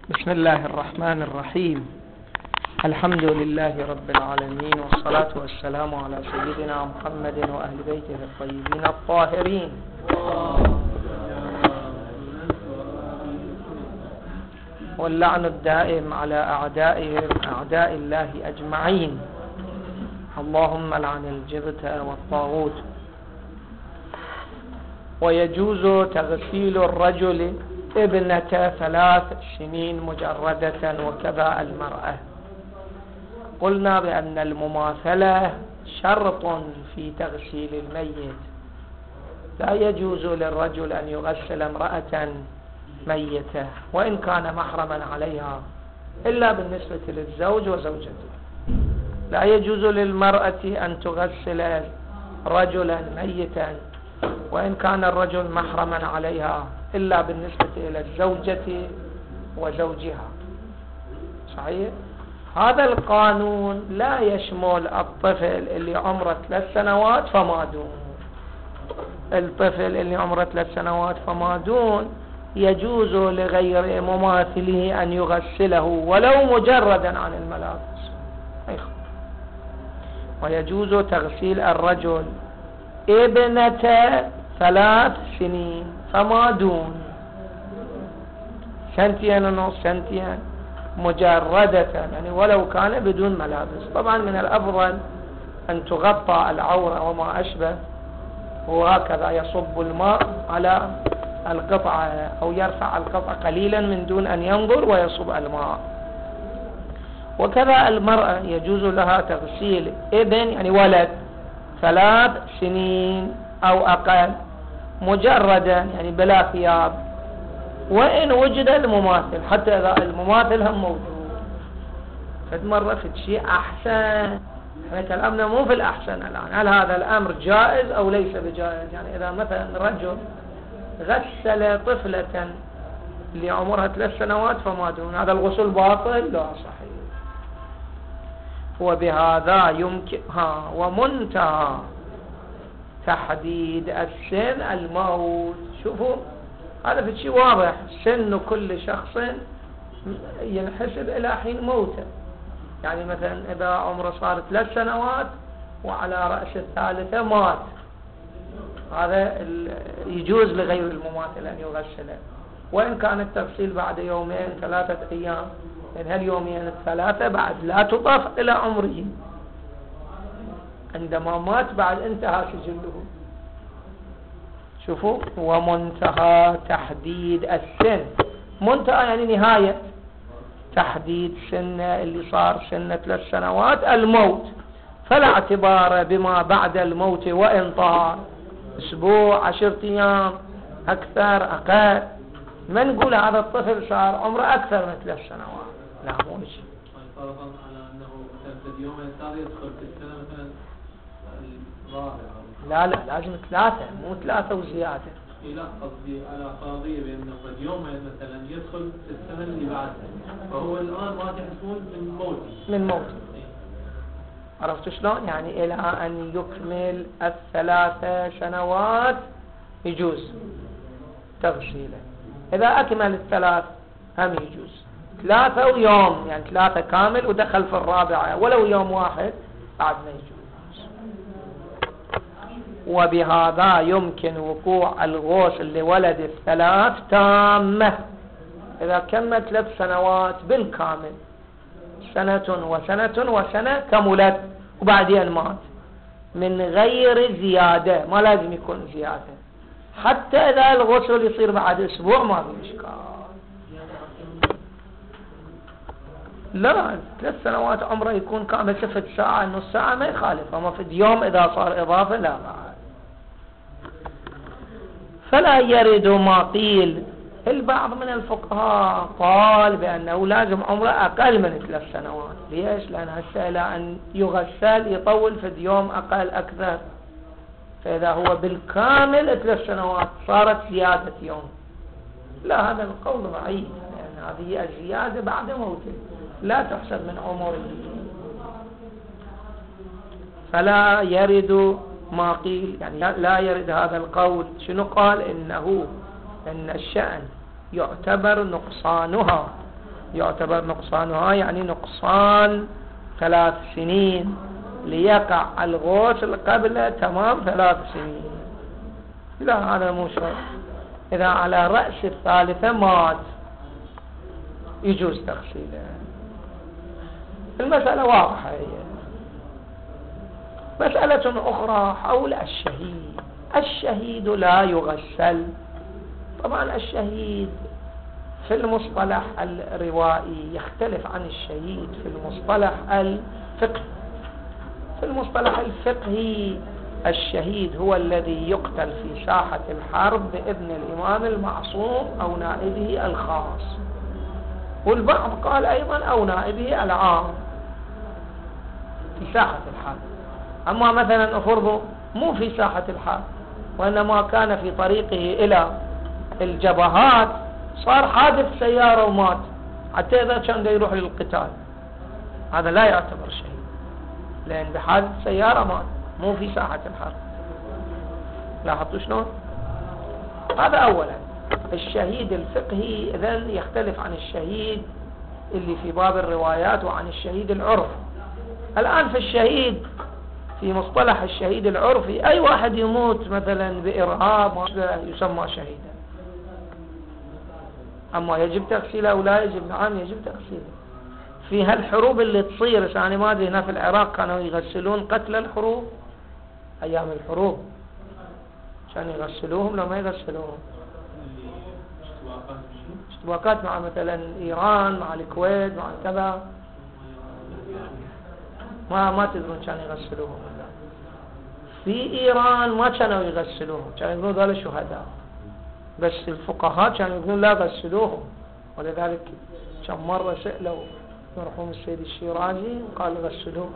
بسم الله الرحمن الرحيم. الحمد لله رب العالمين، والصلاة والسلام على سيدنا محمد وأهل بيته الطيبين الطاهرين. واللعن الدائم على أعدائهم أعداء الله أجمعين. اللهم لعن الجبت والطاغوت. ويجوز تغسيل الرجل ابنة 3 سنين مجردة وكذا المرأة. قلنا بأن المماثلة شرط في تغسيل الميت. لا يجوز للرجل أن يغسل امرأة ميتة وإن كان محرما عليها، إلا بالنسبة للزوج وزوجته. لا يجوز للمرأة أن تغسل رجلا ميتا وإن كان الرجل محرما عليها، إلا بالنسبة إلى الزوجة وزوجها. صحيح؟ هذا القانون لا يشمل الطفل اللي عمره 3 سنوات فما دون. الطفل اللي عمره 3 سنوات فما دون يجوز لغير مماثله أن يغسله ولو مجردا عن الملابس. ويجوز تغسيل الرجل ابنة 3 سنين فما دون، 2 ونص 2 سنين مجردة، يعني ولو كان بدون ملابس. طبعا من الأفضل أن تغطى العورة وما أشبه، وهكذا يصب الماء على القطعة أو يرفع القطعة قليلا من دون أن ينظر ويصب الماء. وكذا المرأة يجوز لها تغسيل ابن، يعني ولد 3 سنين أو أقل مجردا، يعني بلا ثياب، وإن وجد المماثل، حتى إذا المماثل هم موجود. فد مرة في شيء أحسن. احنا كلامنا مو في الأحسن الآن، هل هذا الأمر جائز أو ليس بجائز؟ يعني إذا مثلا رجل غسل طفلة اللي عمرها 3 سنوات فما دون، هذا الغسل باطل؟ لا، صحيح. وبهذا يمكن ومنتهى تحديد السن الموت. شوفوا هذا في شيء واضح، سن كل شخص ينحسب إلى حين موته. يعني مثلا إذا عمره صار 3 سنوات وعلى رأس الثالثة مات، هذا يجوز لغير المماثل أن يغسله، وإن كان التغسيل بعد 2 3 أيام، لأن هاليومين 3 بعد لا تضاف إلى عمره. عندما مات بعد انتهى سجله. شوفوا، ومنتهى تحديد السن، منتهى يعني نهاية تحديد سن اللي صار سن 3 سنوات الموت، فلا اعتبار بما بعد الموت وإن طال أسبوع 10 أيام أكثر أقل. ما نقول هذا الطفل صار عمره أكثر من 3 سنوات، لا مو شيء. فرضاً على أنه مثلا في اليوم الثاني يدخل في السنة مثلا الرابعة. لا لازم 3، مو 3 وزيادة. لا، قصدي على فرضية بأنه قد يوم مثلا يدخل في السنة اللي بعدها، فهو الآن ما تحسبون من موته. عرفت شلون؟ يعني إلى أن يكمل 3 سنوات يجوز تغسيله. إذا أكمل 3 هم يجوز 3 ويوم، يعني 3 كامل ودخل في الرابعة ولو يوم واحد بعد ما يجوز. وبهذا يمكن وقوع الغسل لولد 3 تامة، إذا كمل 3 سنوات بالكامل، 1 وسنة وسنة كملت وبعدين مات، من غير زيادة. ما لازم يكون زيادة، حتى إذا الغسل يصير بعد أسبوع ما في إشكال. لا، 3 سنوات عمره يكون كامل 6 ساعة نص ساعة ما يخالف، أما في اليوم إذا صار إضافة لا بعد. فلا يرد ما قيل. البعض من الفقهاء قال بأنه لازم عمره أقل من 3 سنوات. ليش؟ لأن هسه إلى أن يغسل يطول في اليوم أقل أكثر، فإذا هو بالكامل 3 سنوات صارت زيادة يوم. لا، هذا القول ضعيف، لأن هذه الزيادة بعد موته لا تحسب من عمره. فلا يرد ما قيل، يعني لا يرد هذا القول. شنو قال؟ إن الشأن يعتبر نقصانها يعتبر نقصانها يعني نقصان 3 سنين، ليقع الغسل قبل تمام 3 سنين. لا هذا مو شرط. إذا على رأس الثالثة مات يجوز تغسيله. المسألة واضحة. هي مسألة أخرى حول الشهيد. الشهيد لا يغسل. طبعا الشهيد في المصطلح الروائي يختلف عن الشهيد في المصطلح الفقهي. في المصطلح الفقهي الشهيد هو الذي يقتل في ساحة الحرب بإذن الإمام المعصوم أو نائبه الخاص، والبعض قال أيضا أو نائبه العام في ساحة الحرب. أما مثلا أفرضه مو في ساحة الحرب وإنما كان في طريقه إلى الجبهات، صار حادث سيارة ومات، حتى إذا كان يروح للقتال هذا لا يعتبر شهيد، لأن بحادث سيارة مات، مو في ساحة الحرب. لاحظتوا شلون؟ هذا أولا. الشهيد الفقهي إذن يختلف عن الشهيد اللي في باب الروايات وعن الشهيد العرفي. الآن في الشهيد في مصطلح الشهيد العرفي أي واحد يموت مثلا بإرهاب يسمى شهيدا. أما يجب تغسيله أو لا يجب؟ نعم يجب تغسيله. في هالحروب اللي تصير، يعني ما أدري هنا في العراق كانوا يغسلون قتل الحروب أيام الحروب، كانوا يغسلوهم لو ما يغسلوهم. اشتباكات مع مثلا إيران مع الكويت مع كذا، ما تدرون كانوا يغسلوهم. في إيران ما كانوا يغسلوهم، كانوا يقولون ذولا شهداء، بس الفقهاء كانوا يقولون لا غسلوهم. ولذلك كم مرة سألوا مرحوم السيد الشيرازي قال غسلوهم.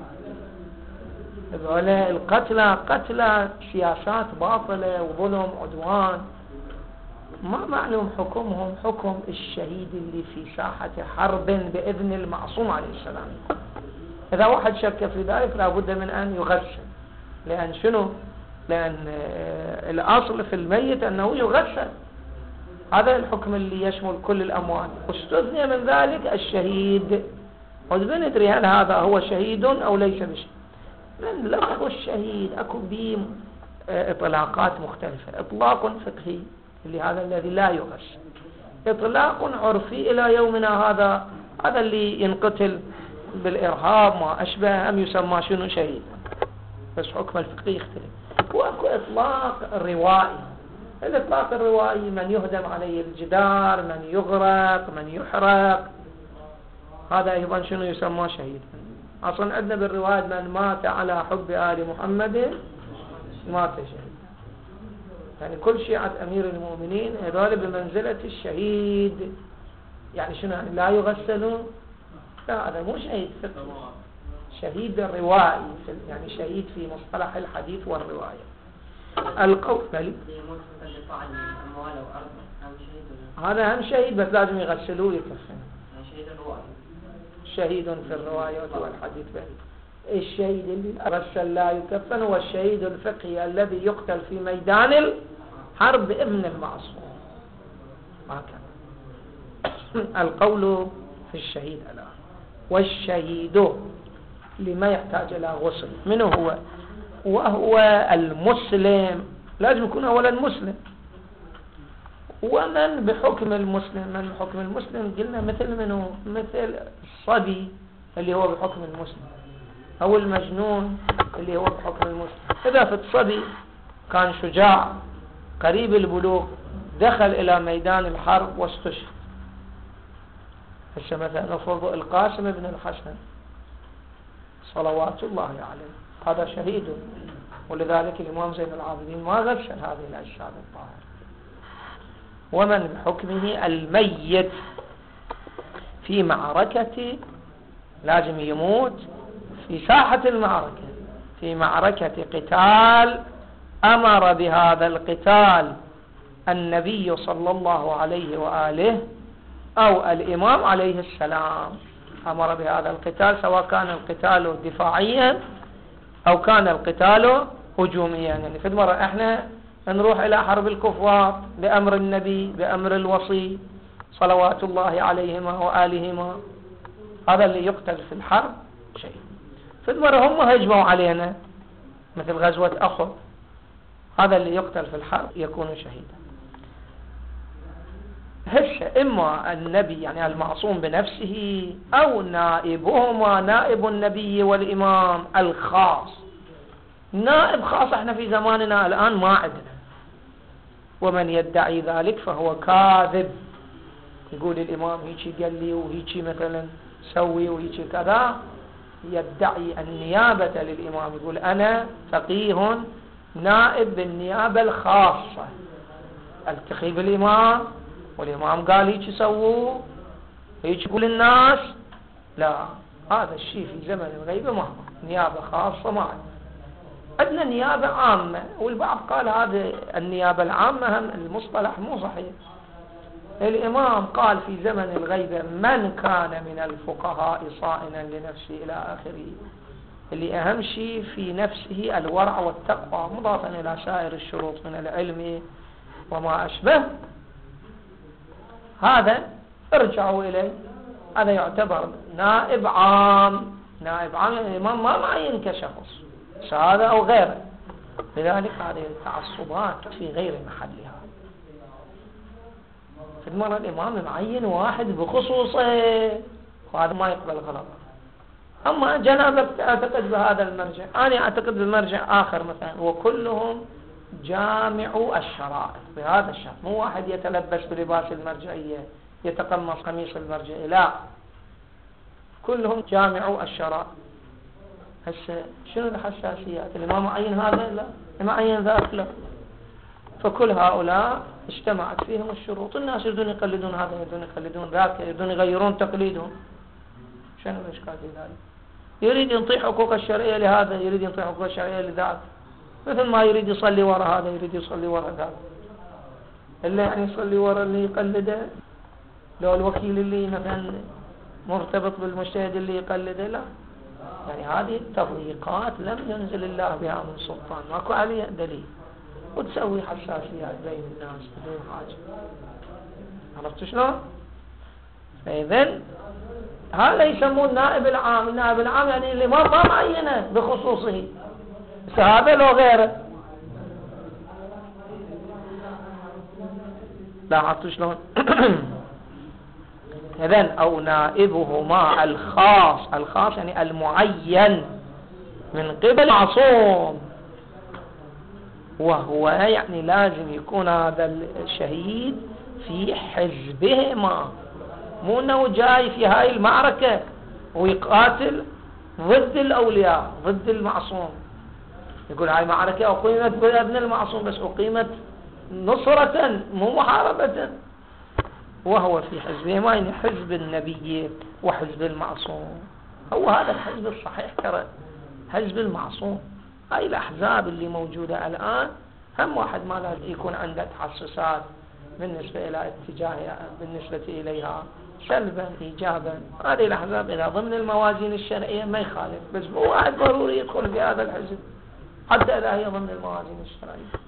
ذولا القتلى سياسات باطلة وظلم عدوان، ما معلوم حكمهم حكم الشهيد اللي في ساحة حرب بإذن المعصوم عليه السلام. إذا واحد شك في ذلك لابد من أن يغسل. لأن شنو؟ لأن الأصل في الميت أنه يغسل. هذا الحكم اللي يشمل كل الأموال. واستثني من ذلك الشهيد. وبندري هل هذا هو شهيد أو ليس بشهيد. من لفظ الشهيد أكو به إطلاقات مختلفة. إطلاق فقهي اللي هذا الذي لا يغسل. إطلاق عرفي إلى يومنا هذا اللي ينقتل بالإرهاب ما أشبه أم يسمى شنو شهيد، بس حكم الفقهي يختلف. وأكو إطلاق روائي. الإطلاق الروائي من يهدم عليه الجدار، من يغرق، من يحرق، هذا أيضا شنو يسمى شهيد. أصلا عندنا بالرواية من مات على حب آل محمد مات شهيد. يعني كل شيعة أمير المؤمنين هذول بمنزلة الشهيد. يعني شنو يعني لا يغسلون؟ لا هذا مو شهيد فقهي، شهيد روائي، يعني شهيد في مصطلح الحديث والرواية. القول هذا هم شهيد بس لازم يغسلوه يكفن. شهيد في الرواية والحديث بهي. الشهيد اللي غسل لا يكفن هو الشهيد الفقهي الذي يقتل في ميدان الحرب بإذن المعصوم. هكذا القول في الشهيد الآن. والشهيد لما يحتاج إلى غسل منه هو، وهو المسلم. لازم يكون أولا مسلم. ومن بحكم المسلم، من بحكم المسلم قلنا مثل منه، مثل الصبي اللي هو بحكم المسلم، أو المجنون اللي هو بحكم المسلم. إذا في الصبي كان شجاع قريب البلوغ دخل إلى ميدان الحرب واستشهد، مثلا نفرض القاسم بن الحسن صلوات الله عليه، هذا شهيد. ولذلك الإمام زين العابدين ما غسل هذه الأجساد الطاهرة. ومن بحكمه الميت في معركة، لازم يموت في ساحة المعركة، في معركة قتال أمر بهذا القتال النبي صلى الله عليه وآله أو الإمام عليه السلام، أمر بهذا القتال، سواء كان القتال دفاعيا أو كان القتال هجوميا. يعني في مرة احنا نروح إلى حرب الكفار بأمر النبي، بأمر الوصي، صلوات الله عليهما وآلهما، هذا اللي يقتل في الحرب شيء. في مرة هم هجموا علينا مثل غزوة أحد، هذا اللي يقتل في الحرب يكون شهيدا. هسه إما النبي يعني المعصوم بنفسه أو نائبهما، نائب النبي والإمام الخاص. نائب خاص احنا في زماننا الآن ما عندنا، ومن يدعي ذلك فهو كاذب. يقول الإمام هيك قال لي وهيك مثلا سوي وهيك كذا، يدعي النيابة للإمام، يقول أنا فقيه نائب بالنيابة الخاصة، التقي بالإمام والإمام قال هيك سووا هيك يقول الناس. لا، هذا الشيء في زمن الغيبة ما هو نيابة خاصة، ما عندنا نيابة عامة. والبعض قال هذا النيابة العامة هم المصطلح مو صحيح. الإمام قال في زمن الغيبة من كان من الفقهاء صائنا لنفسه إلى آخره، اللي أهم شيء في نفسه الورع والتقوى مضافا إلى سائر الشروط من العلم وما أشبه، هذا ارجعوا إليه، هذا يعتبر نائب عام. نائب عام يعني الإمام ما معين كشخص هذا أو غيره. لذلك هذه التعصبات في غير محلها. في المرة الإمام معين واحد بخصوصه، وهذا ما يقبل غلط. أما جنابك أعتقد بهذا المرجع، أنا أعتقد بمرجع آخر مثلا، وكلهم جامعوا الشرائط بهذا الشرط. مو واحد يتلبس بلباس المرجعية يتقمص قميص المرجعية، لا، كلهم جامعوا الشرائط. هسه شنو الحساسيات؟ الإمام معين هذا لا، معين ذاك لا. فكل هؤلاء اجتمعت فيهم الشروط. الناس يريدون يقلدون هذا، يريدون يقلدون ذاك، يريدون يغيرون تقليدهم. شنو الإشكال في ذلك؟ يريد ينطي حقوق الشرعية لهذا، يريد ينطي حقوق الشرعية لذاك، مثل ما يريد يصلي وراء هذا يريد يصلي وراء ذاك. إلا يعني يصلي وراء اللي يقلده، لو الوكيل اللي مثلا مرتبط بالمجتهد اللي يقلده، لا. يعني هذه التضييقات لم ينزل الله بها من سلطان، ماكو عليها دليل، وتسوي حساسيات بين الناس بدون حاجة. عرفت شلون؟ فإذن هذا يسمون النائب العام. النائب العام يعني الإمام ما معينه بخصوصه، بس هذا لو غيره. لا، عرفت شلون؟ إذن أو نائبهما الخاص. الخاص يعني المعين من قبل معصوم، وهو يعني لازم يكون هذا الشهيد في حزبهما، مو انه جاي في هاي المعركة ويقاتل ضد الأولياء ضد المعصوم. يقول هاي معركة أقيمت بابن المعصوم، بس أقيمت نصرة مو محاربة. وهو في حزبهما يعني حزب النبي وحزب المعصوم. هو هذا الحزب الصحيح ترى، حزب المعصوم. هاي الأحزاب اللي موجودة الآن هم واحد ما لازم يكون عنده تحسسات بالنسبة إلى اتجاهها، بالنسبة إليها سلبا إيجابا. هذه الأحزاب إذا ضمن الموازين الشرعية ما يخالف، بس مو واحد ضروري يدخل في هذا الحزب حتى إذا هي ضمن الموازين الشرعية.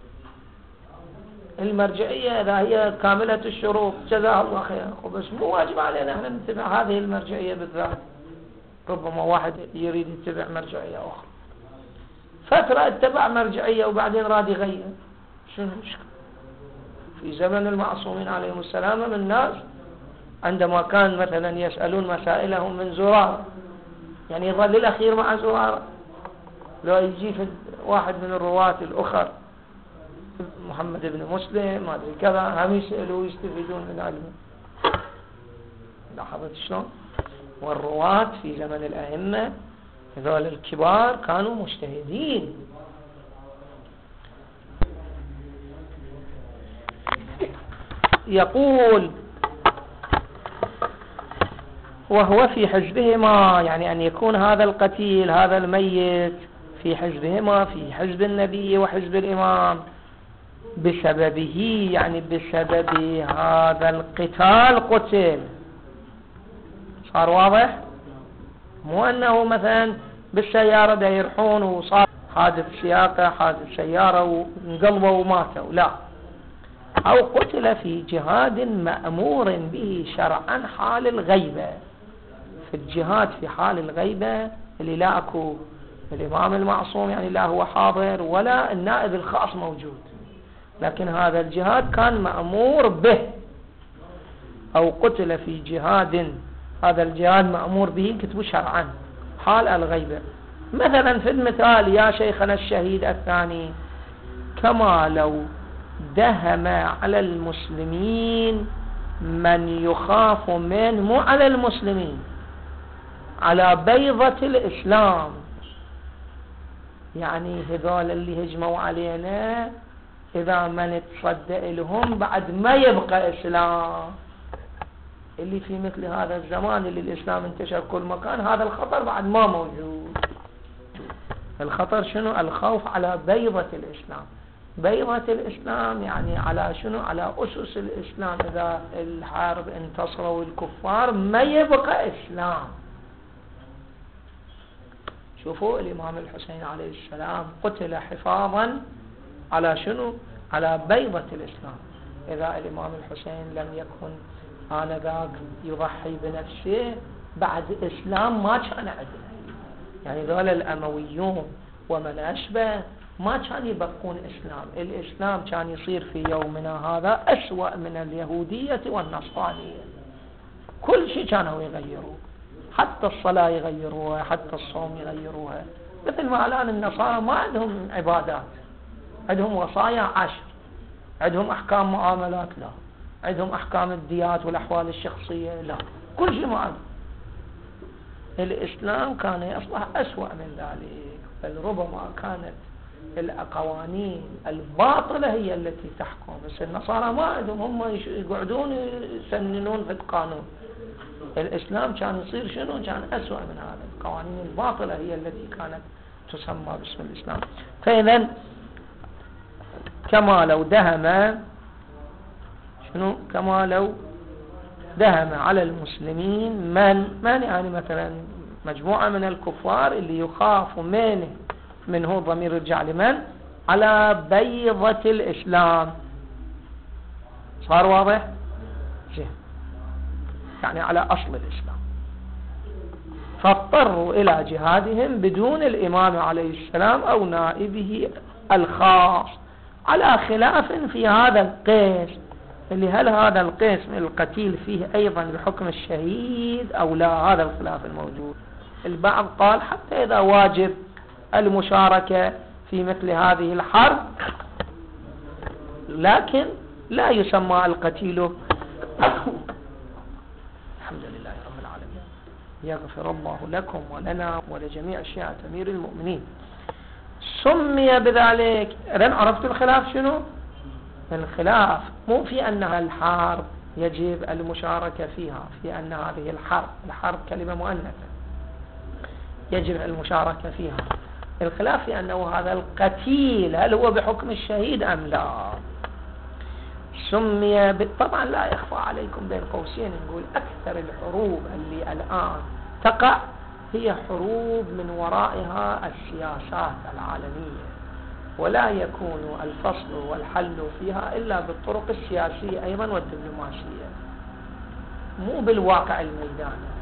المرجعية إذا هي كاملة الشروط جزاها الله خير، بس مو واجب علينا احنا نتبع هذه المرجعية بالذات. ربما واحد يريد يتبع مرجعية أخرى، فترة اتبع مرجعية وبعدين راد يغير، شنو المشكلة؟ في زمن المعصومين عليهم السلام من الناس عندما كان مثلا يسألون مسائلهم من زرار، يعني يظل الأخير مع زرار، لو يجي واحد من الرواة الأخر محمد بن مسلم ما أدري كذا، هم يسألوا ويستفيدون من علمه. لاحظت شلون؟ والرواة في زمن الأئمة هذول الكبار كانوا مجتهدين. يقول وهو في حزبهما، يعني أن يكون هذا القتيل هذا الميت في حزبهما، في حزب النبي وحزب الإمام، بسببه يعني بسبب هذا القتال قتل. صار واضح؟ مو أنه مثلا بالسيارة دا يرحون وصار حادث سياقة حادث سيارة وانقلبوا وماتوا، لا، أو قتل في جهاد مأمور به شرعا حال الغيبة. في الجهاد في حال الغيبة اللي لا أكو الإمام المعصوم، يعني لا هو حاضر ولا النائب الخاص موجود، لكن هذا الجهاد كان مأمور به. أو قتل في جهاد، هذا الجهاد مأمور به كتب شرعا حال الغيبة. مثلا في المثال يا شيخنا الشهيد الثاني، كما لو دهم على المسلمين من يخاف منه، مو على المسلمين، على بيضة الإسلام، يعني هذول اللي هجموا علينا إذا ما نتصدق لهم بعد ما يبقى إسلام. اللي في مثل هذا الزمان اللي الإسلام انتشر كل مكان، هذا الخطر بعد ما موجود. الخطر شنو؟ الخوف على بيضة الإسلام. بيضة الإسلام يعني على شنو؟ على أسس الإسلام. إذا الحرب انتصروا الكفار ما يبقى إسلام. شوفوا الإمام الحسين عليه السلام قتل حفاظا على شنو؟ على بيضة الإسلام. إذا الإمام الحسين لم يكن آنذاك يضحي بنفسه، بعد إسلام ما كان عندنا. يعني ذول الأمويون ومن أشبه ما كان يبقون إسلام. الإسلام كان يصير في يومنا هذا أسوأ من اليهودية والنصرانية. كل شيء كانوا يغيروا، حتى الصلاة يغيروها، حتى الصوم يغيروها. مثل ما الآن النصارى ما عندهم عبادات، عندهم وصايا 10، عندهم أحكام معاملات لا، عندهم أحكام الديات والأحوال الشخصية لا، كل شيء ما عندهم. الإسلام كان يصبح أسوأ من ذلك، بل ربما كانت القوانين الباطلة هي التي تحكم. بس النصارى ما عندهم، هم يقعدون يسننون في القانون. الإسلام كان يصير شنو؟ كان أسوأ من هذا. القوانين الباطلة هي التي كانت تسمى باسم الإسلام. فإذا كما لو دهم شنو؟ كما لو دهم على المسلمين من يعني مثلا مجموعة من الكفار اللي يخاف منه ضمير يرجع لمن؟ على بيضة الإسلام. صار واضح؟ يعني على أصل الإسلام. فاضطروا إلى جهادهم بدون الإمام عليه السلام أو نائبه الخاص، على خلاف في هذا القيس، اللي هل هذا القسم القتيل فيه أيضا بحكم الشهيد أو لا؟ هذا الخلاف الموجود. البعض قال حتى إذا واجب المشاركة في مثل هذه الحرب، لكن لا يسمى القتيل. الحمد لله رب العالمين، يغفر الله لكم ولنا ولجميع شيعة أمير المؤمنين. سمي بذلك. إذن عرفت الخلاف شنو؟ الخلاف مو في أنها الحرب يجب المشاركة فيها، في أن هذه الحرب كلمة مؤنثة يجب المشاركة فيها. الخلاف في أنه هذا القتيل هل هو بحكم الشهيد أم لا. سمي طبعا لا يخفى عليكم بين قوسين نقول أكثر الحروب اللي الآن تقع هي حروب من ورائها السياسات العالمية، ولا يكون الفصل والحل فيها إلا بالطرق السياسية أيضا والدبلوماسية، مو بالواقع الميداني.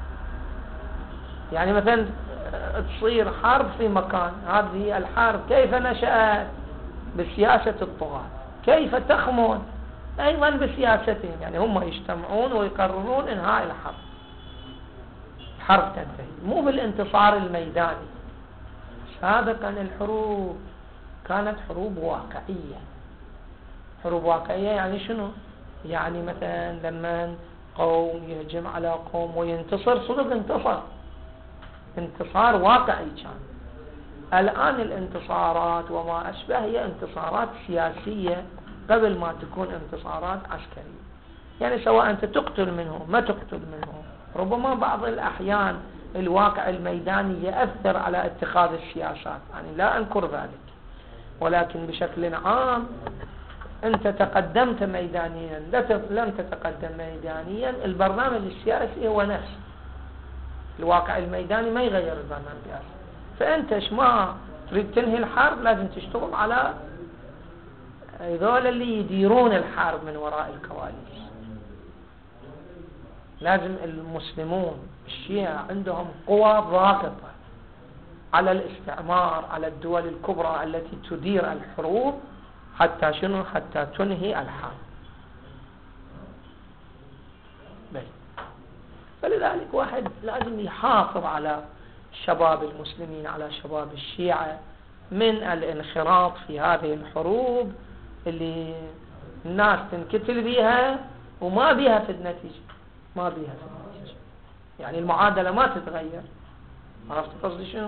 يعني مثلا تصير حرب في مكان، هذه الحرب كيف نشأت؟ بسياسة الطغاة. كيف تخمد؟ أيضا بسياستهم. يعني هم يجتمعون ويقررون إنهاء الحرب، الحرب تنتهي، مو بالانتصار الميداني. سابقا الحروب كانت حروب واقعية. حروب واقعية يعني شنو؟ يعني مثلا لما قوم يهجم على قوم وينتصر، صدق انتصار واقعي كان. الآن الانتصارات وما أشبه هي انتصارات سياسية قبل ما تكون انتصارات عسكرية. يعني سواء أنت تقتل منه ما تقتل منه، ربما بعض الأحيان الواقع الميداني يأثر على اتخاذ السياسات، يعني لا أنكر ذلك، ولكن بشكل عام أنت تقدمت ميدانيا لم تتقدم ميدانيا، البرنامج السياسي هو نفس الواقع الميداني، ما يغير البرنامج السياسي. فأنت ما تريد تنهي الحرب لازم تشتغل على هذول اللي يديرون الحرب من وراء الكواليس. لازم المسلمون الشيعة عندهم قوى ضاغطة على الاستعمار، على الدول الكبرى التي تدير الحروب، حتى شنو؟ حتى تنهي الحرب. فلذلك واحد لازم يحافظ على شباب المسلمين، على شباب الشيعة، من الانخراط في هذه الحروب اللي الناس تنكتل بها وما بيها في النتيجة، ما بيها في النتيجة، يعني المعادلة ما تتغير. عرفت قصدي شنو؟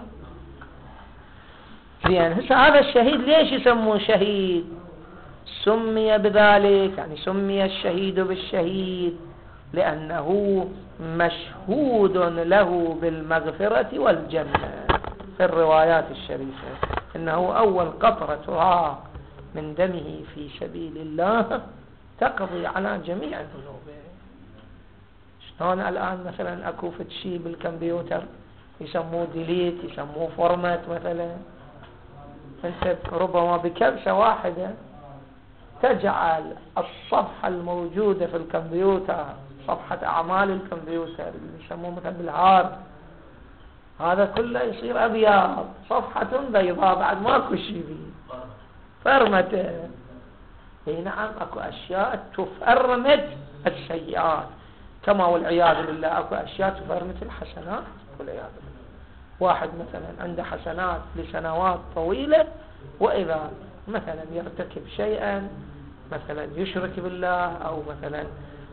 زين، هسه هذا الشهيد ليش يسموه شهيد؟ سمي بذلك، يعني سمي الشهيد بالشهيد لأنه مشهود له بالمغفرة والجنة. في الروايات الشريفة إنه أول قطرة تراق من دمه في سبيل الله تقضي على جميع ذنوبه. شلون الآن مثلا أكو فتشي بالكمبيوتر يسموه ديليت، يسموه فورمات مثلا، أنت ربما بكبسة واحدة تجعل الصفحة الموجودة في الكمبيوتر، صفحة أعمال الكمبيوتر اللي يسموه مثلا بالهارد، هذا كله يصير أبيض، صفحة بيضاء بعد ماكو شيء فيه، فرمته. اي نعم، اكو أشياء تفرمت السيئات، كما والعياذ بالله اكو أشياء تفرمت الحسنات والعياذ بالله. واحد مثلا عنده حسنات لسنوات طويلة، وإذا مثلا يرتكب شيئا، مثلا يشرك بالله، أو مثلا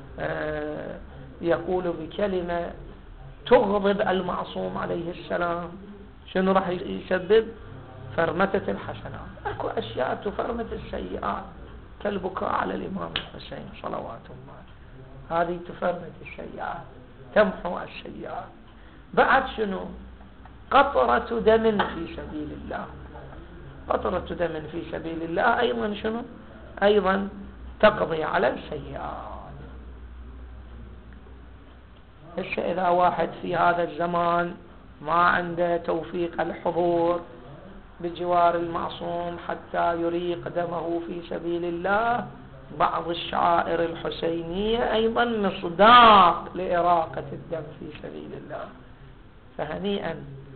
يقول بكلمة تغضب المعصوم عليه السلام، شنو راح يسبب؟ فرمتة الحسنات. اكو أشياء تفرمت السيئات كالبكاء على الإمام الحسين صلوات الله، هذه تفرمت السيئات، تمحو السيئات. بعد شنو؟ قطرة دم في سبيل الله، قطرة دم في سبيل الله أيضا شنو؟ أيضا تقضي على السيئات. هسه إذا واحد في هذا الزمان ما عنده توفيق الحضور بجوار المعصوم حتى يريق دمه في سبيل الله، بعض الشعائر الحسينية أيضا مصداق لإراقة الدم في سبيل الله. فهنيئا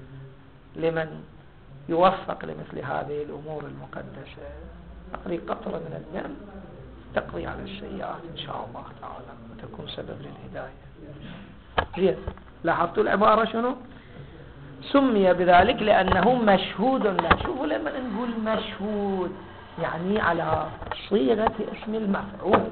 لمن يوفق لمثل هذه الأمور المقدسة، هذه قطرة من الدم تقضي على السيئات إن شاء الله تعالى وتكون سبب للهداية. زين، لاحظتوا العبارة شنو؟ سمي بذلك لأنه مشهود له. شوفوا لما نقول مشهود يعني على صيغة اسم المفعول،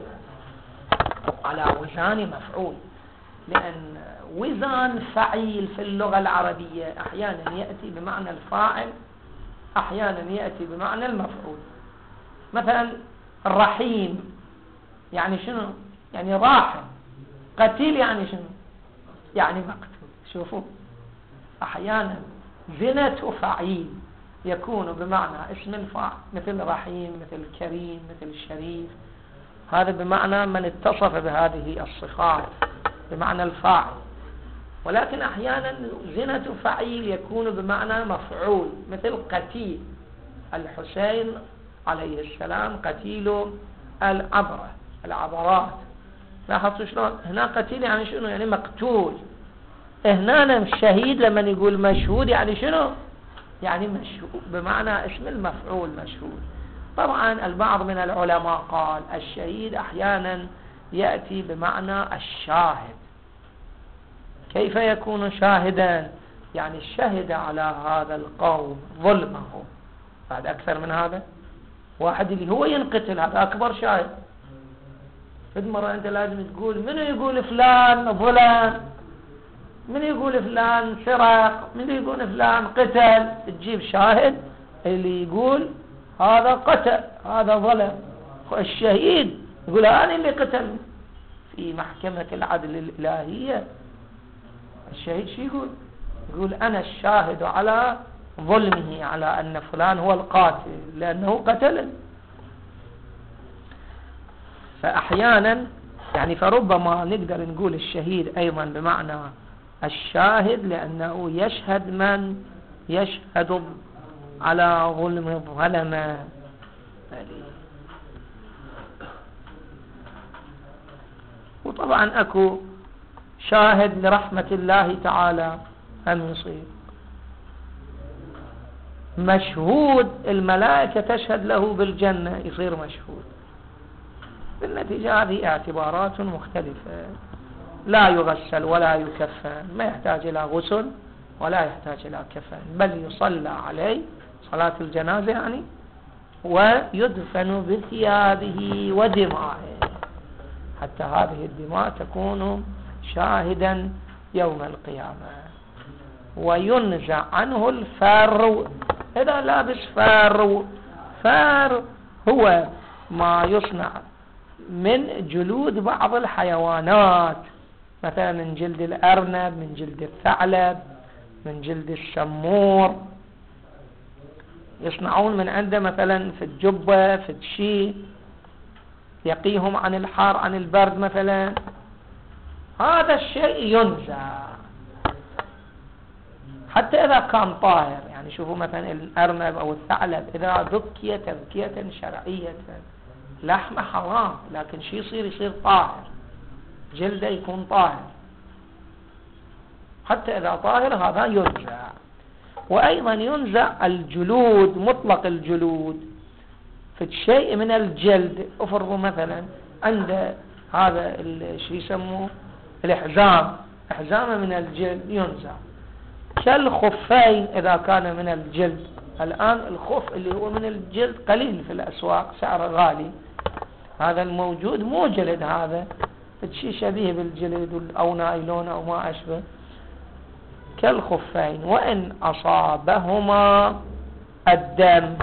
على وزان مفعول، لأن وزان فعيل في اللغة العربية أحيانا يأتي بمعنى الفاعل، أحيانا يأتي بمعنى المفعول. مثلا الرحيم يعني شنو؟ يعني راحم. قتيل يعني شنو؟ يعني مقتول. شوفوا، أحيانا زنة فعيل يكون بمعنى اسم الفاعل، مثل رحيم، مثل كريم، مثل شريف، هذا بمعنى من اتصف بهذه الصفات بمعنى الفاعل. ولكن أحيانا زنة فعيل يكون بمعنى مفعول، مثل قتيل الحسين عليه السلام، قتيل العبرة، العبرات. لاحظتوا شلون؟ هنا قتيل يعني شنو؟ يعني مقتول. هنا الشهيد لما يقول مشهود يعني شنو؟ يعني مشهود بمعنى اسم المفعول مشهود. طبعا البعض من العلماء قال الشهيد أحيانا يأتي بمعنى الشاهد. كيف يكون شاهدا؟ يعني شهد على هذا القوم ظلمه. بعد أكثر من هذا، واحد اللي هو ينقتل هذا أكبر شاهد. فد مرة أنت لازم تقول منو يقول فلان ظلم، من يقول فلان سرق، من يقول فلان قتل، تجيب شاهد اللي يقول هذا قتل، هذا ظلم. الشهيد يقول أنا اللي قتل. في محكمة العدل الإلهية الشهيد شو يقول؟ يقول أنا الشاهد على ظلمه، على أن فلان هو القاتل لأنه قتل. فأحيانا يعني فربما نقدر نقول الشهيد أيضا بمعنى الشاهد، لأنه يشهد من يشهد على ظلم الظلمة. وطبعا اكو شاهد لرحمة الله تعالى هم يصير مشهود، الملائكة تشهد له بالجنة يصير مشهود. بالنتيجة هذه اعتبارات مختلفة. لا يغسل ولا يكفن، ما يحتاج إلى غسل ولا يحتاج إلى كفن، بل يصلى عليه صلاة الجنازة يعني، ويدفن بثيابه ودمائه، حتى هذه الدماء تكون شاهدا يوم القيامة. وينزع عنه الفر، إذا لابس فر هو ما يصنع من جلود بعض الحيوانات، مثلا من جلد الأرنب، من جلد الثعلب، من جلد الشمور، يصنعون من عنده مثلا في الجبة في الشيء يقيهم عن الحار عن البرد مثلا، هذا الشيء ينزع حتى إذا كان طاهر. يعني شوفوا مثلا الأرنب أو الثعلب إذا ذكي تذكية شرعية لحمه حرام، لكن شيء يصير طاهر، جلده يكون طاهر، حتى إذا طاهر هذا ينزع. وأيضا ينزع الجلود، مطلق الجلود، في شيء من الجلد. افرضوا مثلا عند هذا الشيء يسموه الإحزام، إحزامه من الجلد ينزع. كالخفين إذا كان من الجلد، الآن الخف اللي هو من الجلد قليل في الأسواق سعره غالي، هذا الموجود مو جلد، هذا شيء شبيه بالجلد أو نايلون أو ما أشبه، كالخفين. وإن أصابهما الدم،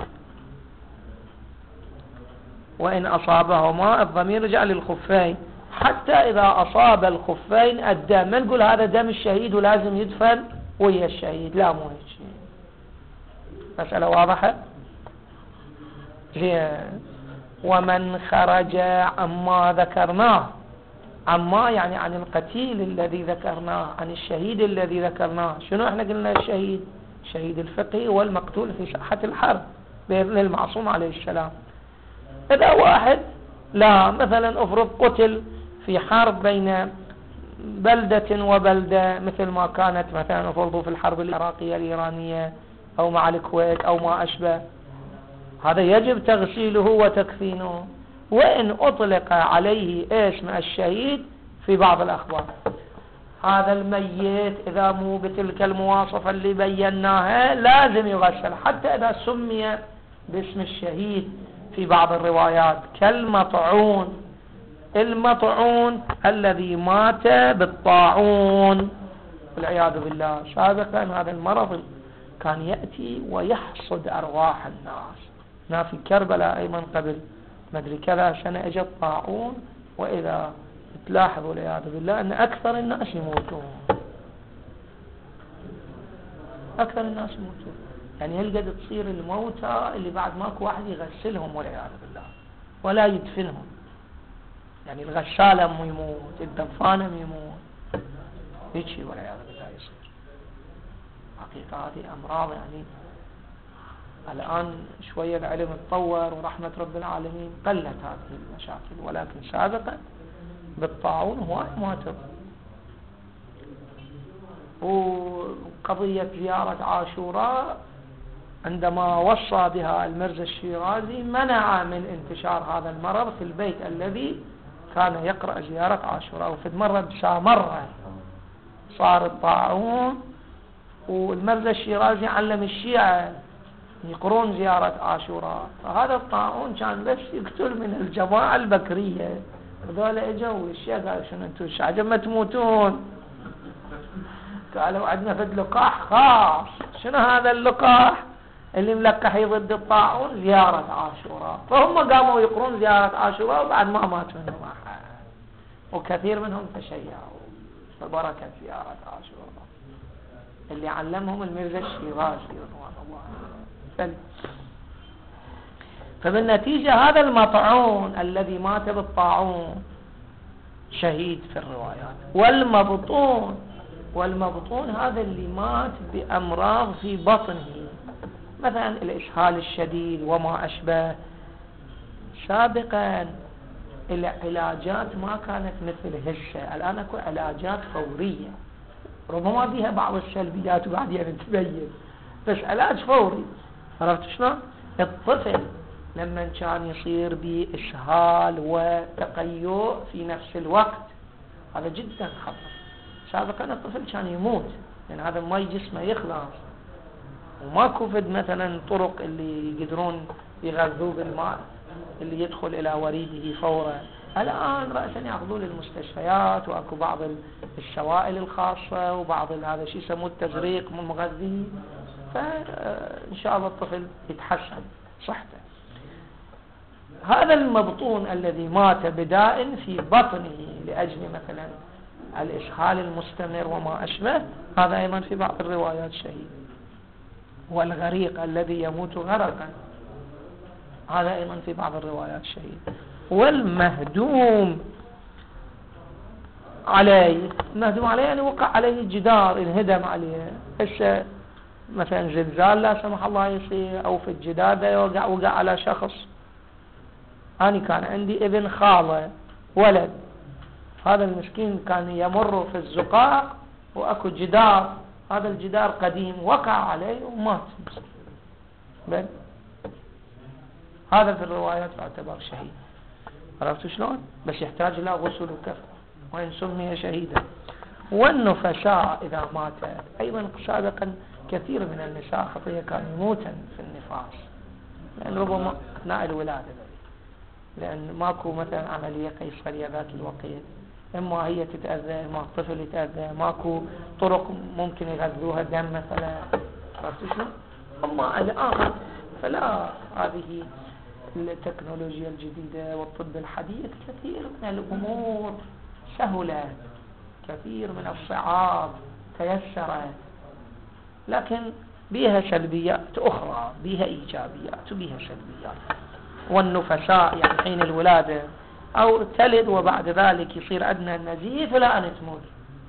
وإن أصابهما، الضمير رجع للخفين، حتى إذا أصاب الخفين الدم، ما نقول هذا دم الشهيد ولازم يدفن ويا الشهيد، لا مو هيك شيء. مسألة واضحة؟ ومن خرج عما ذكرناه، عما يعني عن القتيل الذي ذكرناه، عن الشهيد الذي ذكرناه. شنو احنا قلنا؟ الشهيد، الشهيد الفقهي والمقتول في ساحة الحرب بإذن المعصوم عليه السلام. إذا واحد لا مثلا افرض قتل في حرب بين بلدة وبلدة، مثل ما كانت مثلا افرضوا في الحرب العراقية الإيرانية أو مع الكويت أو ما أشبه، هذا يجب تغسيله وتكفينه. وإن أطلق عليه اسم الشهيد في بعض الأخبار، هذا الميت إذا مو بتلك المواصفة اللي بيناها لازم يغسل، حتى إذا سمي باسم الشهيد في بعض الروايات، كالمطعون، المطعون الذي مات بالطاعون والعياذ بالله. سابقا هذا المرض كان يأتي ويحصد أرواح الناس. في كربلاء أيضا قبل مدري كذا سنة اجى الطاعون، وإذا تلاحظوا والعياذ بالله أن أكثر الناس يموتون، أكثر الناس يموتون. يعني هالقد تصير الموتى اللي بعد ماكو واحد يغسلهم والعياذ بالله ولا يدفنهم. يعني الغسالة مو يموت، الدفانة مو يموت، هيك والعياذ بالله يصير. حقيقة هذه أمراض يعني الآن شوية العلم تطور ورحمة رب العالمين قلت هذه المشاكل، ولكن سابقا بالطاعون هو ماتوا. وقضية زيارة عاشوراء عندما وصى بها المرزا الشيرازي منع من انتشار هذا المرض في البيت الذي كان يقرأ زيارة عاشوراء. وفي مرة بسامرة صار الطاعون، والمرزا الشيرازي علم الشيعة يقرون زيارة عاشوراء، فهذا الطاعون كان بس يقتل من الجماعة البكرية. هذول اجوا الشيعة قالوا شنو انتم عجب ما تموتون؟ قالوا عندنا فد لقاح خاص. شنو هذا اللقاح اللي ملقحي ضد الطاعون؟ زيارة عاشوراء. فهم قاموا يقرون زيارة عاشوراء وبعد ما ماتوا منهم أحد، وكثير منهم تشيعوا ببركة زيارة عاشوراء اللي علمهم المرزا الشيرازي رضوان الله عنه. فبالنتيجة هذا المطعون الذي مات بالطاعون شهيد في الروايات. والمبطون هذا اللي مات بأمراض في بطنه، مثلا الإسهال الشديد وما أشبه. سابقا العلاجات ما كانت مثل هسه. الآن اكو علاجات فورية ربما بها بعض السلبيات وبعدين تبين، بس علاج فوري. عرفت شلون؟ الطفل لما كان يصير بإسهال وتقيؤ في نفس الوقت هذا جدا خطر. سابقا الطفل كان يموت لأن هذا الماء جسمه يخلص وماكو فد مثلا طرق اللي يقدرون يغذوه بالماء اللي يدخل إلى وريده فورا. الآن رأسا يأخذون للمستشفيات وأكو بعض السوائل الخاصة وبعض هذا شيء يسموه التزريق من مغذي، فإن شاء الله الطفل يتحسن صحته. هذا المبطون الذي مات بداء في بطنه لأجل مثلا الإسهال المستمر وما أشبه، هذا أيضا في بعض الروايات شهيد. والغريق الذي يموت غرقا، هذا أيضا في بعض الروايات شهيد. والمهدوم عليه، المهدوم عليه يعني وقع عليه جدار انهدم عليه. هسه مثلا زلزال لا سمح الله يصير أو في الجدار ده وقع على شخص. أنا كان عندي ابن خالة ولد، هذا المسكين كان يمر في الزقاق وأكو جدار، هذا الجدار قديم وقع عليه ومات. بل هذا في الروايات يعتبر شهيد. عرفتوا شلون؟ بس يحتاج إلى غسل وكفن وإن سمي شهيدا. والنفساء إذا مات أيضا سابقا كثير من النساء خطية كانوا يموتن في النفاس، لأن ربما أثناء الولادة، لأن ماكو مثلا عملية قيصرية ذاك الوقت، إما هي تتأذى إما الطفل يتأذى، ماكو طرق ممكن يغذوها دم مثلا. عرفتوا شلون؟ أما الآن فلا، هذه التكنولوجيا الجديدة والطب الحديث كثير من الأمور سهلة، كثير من الصعاب تيسرت، لكن بها سلبيات أخرى، بها إيجابيات وبها سلبيات. والنفساء يعني حين الولادة أو تلد وبعد ذلك يصير عندنا النزيف لا أن تموت.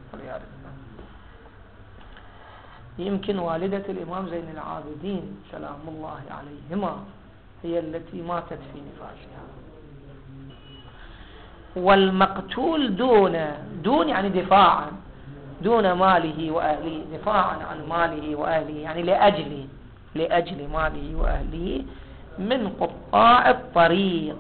يمكن والدة الإمام زين العابدين سلام الله عليهما هي التي ماتت في نفاسها. والمقتول دون يعني دفاعا، دون ماله وأهله، دفاعا عن ماله وأهله يعني لأجل ماله وأهله، من قطاع الطريق.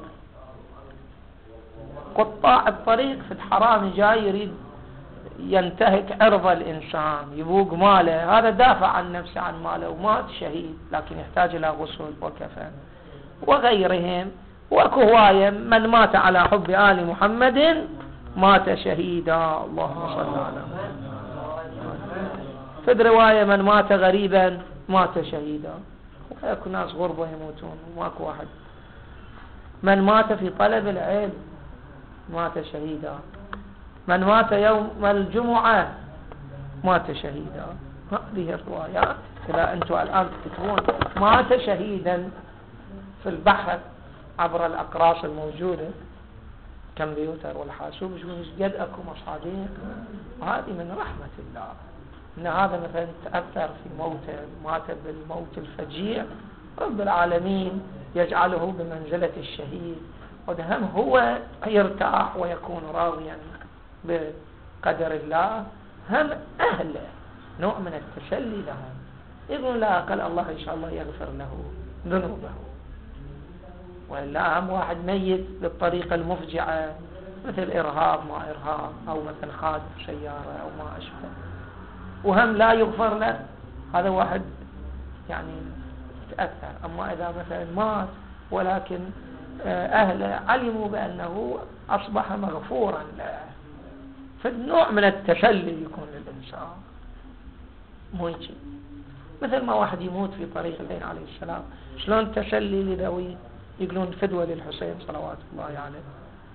قطاع الطريق في الحرام جاي يريد ينتهك عرض الإنسان يبوق ماله، هذا دافع عن نفسه عن ماله ومات شهيد، لكن يحتاج إلى غسل وكفن. وغيرهم وأكو هواية، من مات على حب آل محمد مات شهيدا. اللهم صل على محمد. في رواية من مات غريبا مات شهيدا، ويأكو ناس غربة يموتون وماكو واحد. من مات في طلب العلم مات شهيدا، من مات يوم الجمعة مات شهيدا. هذه الروايات إذا أنتم الآن تكتبون مات شهيدا في البحث عبر الأقراص الموجودة كمبيوتر والحاسوب مش قد أكو مصادر. هذه من رحمة الله إن هذا مثلا تأثر في موته، مات بالموت الفجيع، رب العالمين يجعله بمنزلة الشهيد، ودهم هو يرتاح ويكون راضيا بقدر الله. هم أهله نوع من التسلي لهم، يقولون لا أقل الله إن شاء الله يغفر له ذنوبه، ولا هم واحد ميت بالطريقة المفجعة مثل إرهاب ما إرهاب أو مثل خادم سيارة أو ما أشبه وهم لا يغفر له، هذا واحد يعني تأثر. أما إذا مثلا مات ولكن أهله علموا بأنه أصبح مغفورا له، فالنوع من التسلي يكون للإنسان مو يجي. مثل ما واحد يموت في طريق الحسين عليه السلام، شلون تسلي لذوي يقولون فدوة للحسين صلوات الله عليه.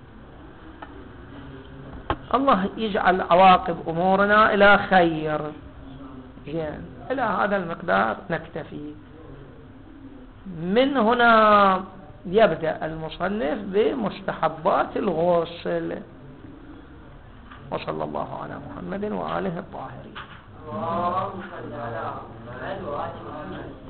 الله يجعل عواقب أمورنا إلى خير. زين، إلى هذا المقدار نكتفي. من هنا يبدأ المصنف بمستحبات الغسل. وصلى الله على محمد وآله الطاهرين.